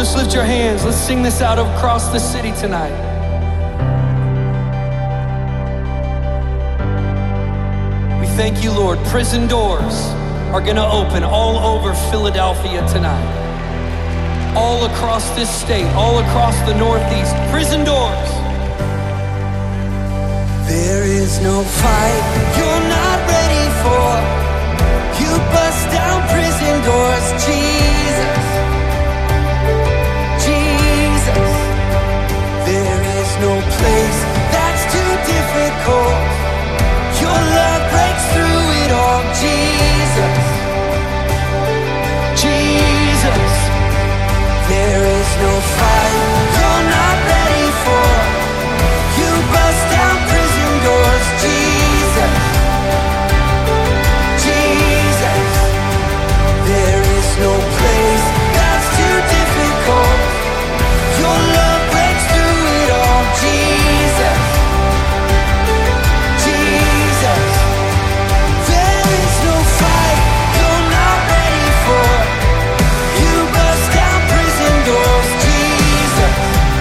just lift your hands. Let's sing this out across the city tonight. We thank you, Lord. Prison doors are gonna open all over Philadelphia tonight. All across this state, all across the Northeast. Prison doors. There is no fight you're not ready for. You bust down prison doors, Jesus, Jesus. There is no place that's too difficult. Your love breaks through it all, Jesus, Jesus. There is no fight you're not ready for. You bust down prison doors, Jesus, Jesus. There is no place that's too difficult. Your love breaks through it all, Jesus, Jesus. There is no fight you're not ready for. You bust down prison doors, Jesus,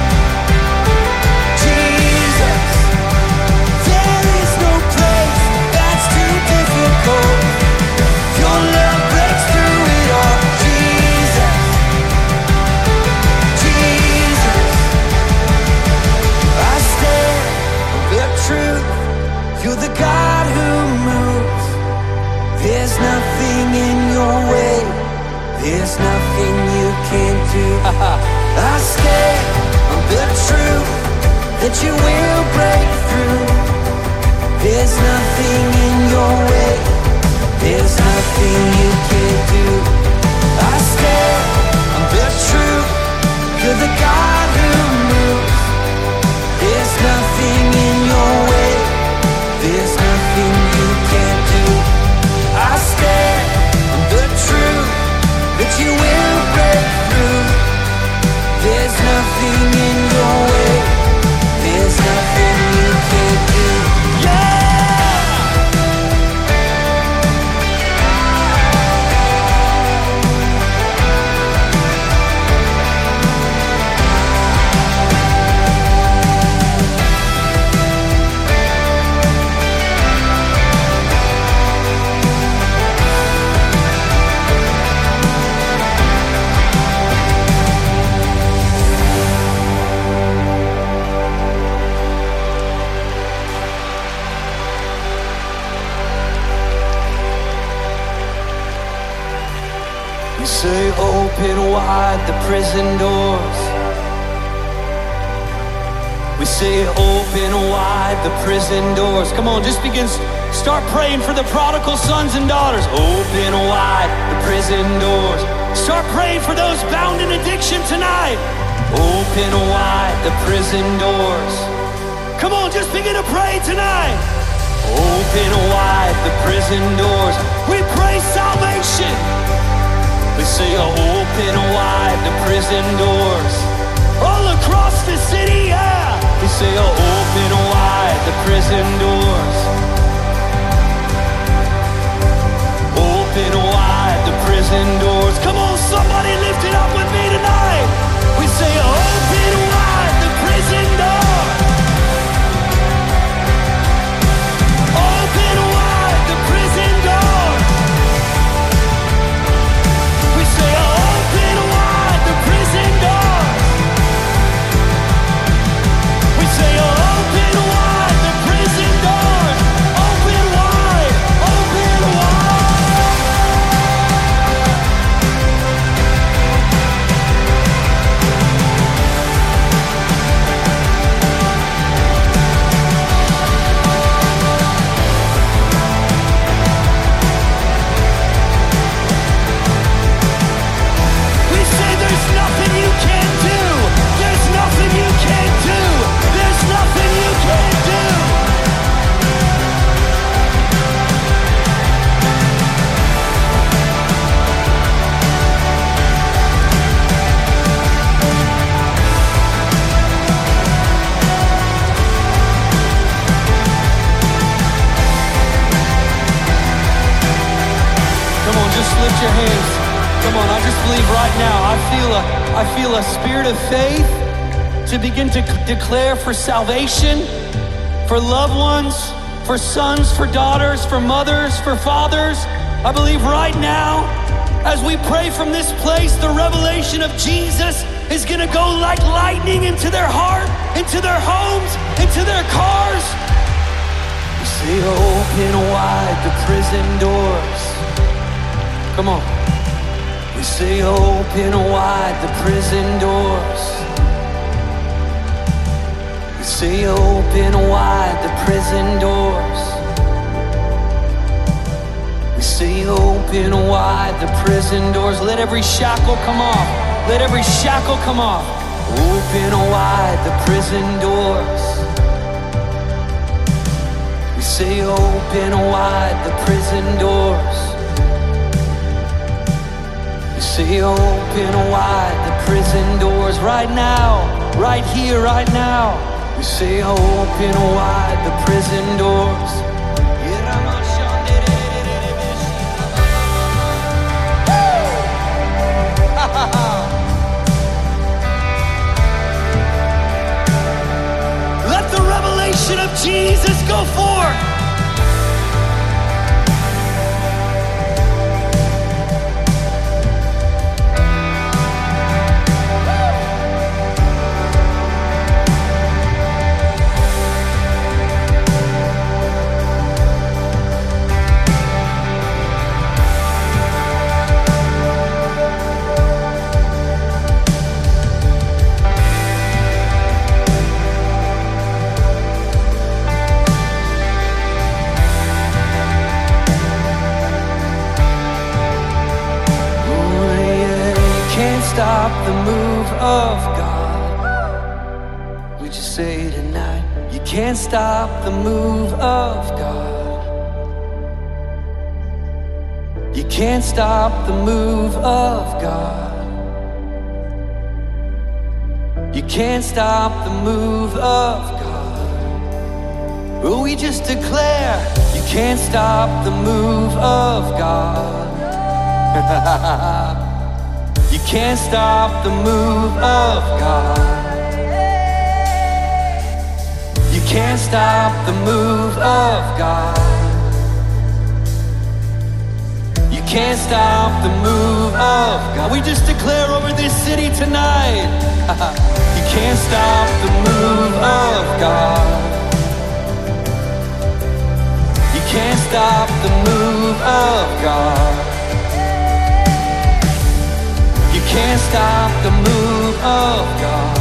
Jesus. There is no place that's too difficult. Your love breaks through it all, Jesus, Jesus. I stand on the truth. You're the God who moves. There's nothing in your way. There's nothing you can't do. I stand on the truth that you will break through. There's nothing in your way. There's nothing you can't do. I stand on the truth. You're the God who moves. There's nothing in your way. There's nothing you can't do. I stand on the truth that you will break through. There's nothing in your way. There's nothing you can't do. Yeah! We say open wide the prison doors. We say open wide the prison doors. Come on, just start praying for the prodigal sons and daughters. Open wide the prison doors. Start praying for those bound in addiction tonight. Open wide the prison doors. Come on, just begin to pray tonight. Open wide the prison doors. We pray salvation. We say, open wide the prison doors. All across the city, yeah. We say, open wide the prison doors. Open wide the prison doors. Come on, somebody lift it up with me tonight. We say, open wide the prison doors. Open wide the prison doors. We say, open wide the prison doors. We say, open wide the prison doors. Open wide, open wide. We say there's nothing you can't do. There's nothing you can't do. There's nothing you can't do. Come on, just lift your hands. Come on, I just believe right now, I feel a spirit of faith to begin to declare for salvation, for loved ones, for sons, for daughters, for mothers, for fathers. I believe right now, as we pray from this place, the revelation of Jesus is gonna go like lightning into their heart, into their homes, into their cars. We say open wide the prison doors. Come on. We say open wide the prison doors. We say open wide the prison doors. We say open wide the prison doors. Let every shackle come off. Let every shackle come off. Open wide the prison doors. We say open wide the prison doors. We say open wide the prison doors right now, right here, right now. We say open wide the prison doors. Let the revelation of Jesus go forth. Stop the move of God. We just say tonight, you can't stop the move of God. You can't stop the move of God. You can't stop the move of God. Will we just declare, you can't stop the move of God. You can't stop the move of God. You can't stop the move of God. You can't stop the move of God. We just declare over this city tonight, you can't stop the move of God. You can't stop the move of God. You can't stop the move of God.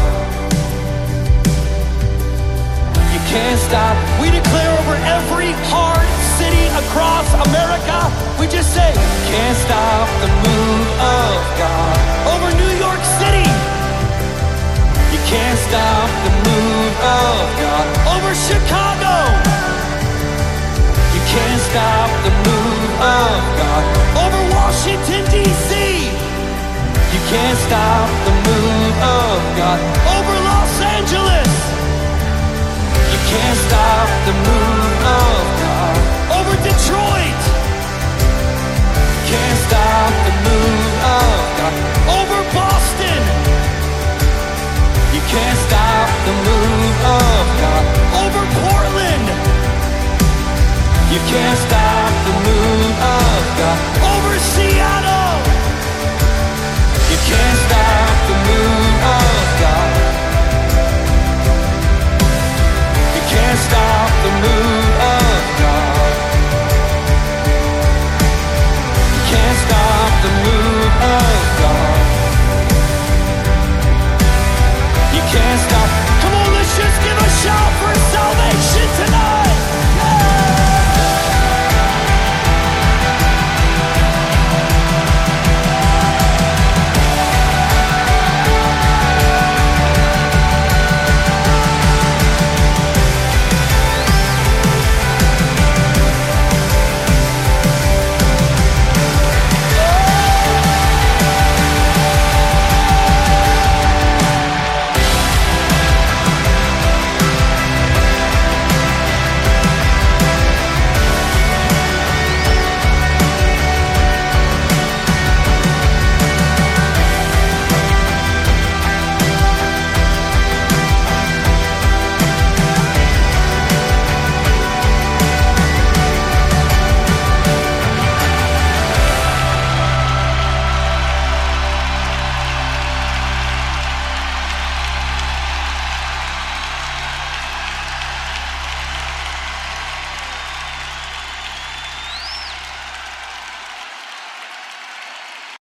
You can't stop. We declare over every hard city across America, we just say, you can't stop the move of God. Over New York City, you can't stop the move of God. Over Chicago, you can't stop the move of God. Over Washington, D.C., you can't stop the move of God. Over Los Angeles, you can't stop the move of God. Over Detroit, you can't stop the move of God. Over Boston, you can't stop the move of God. Over Portland, you can't stop the move of God. Over Seattle, you can't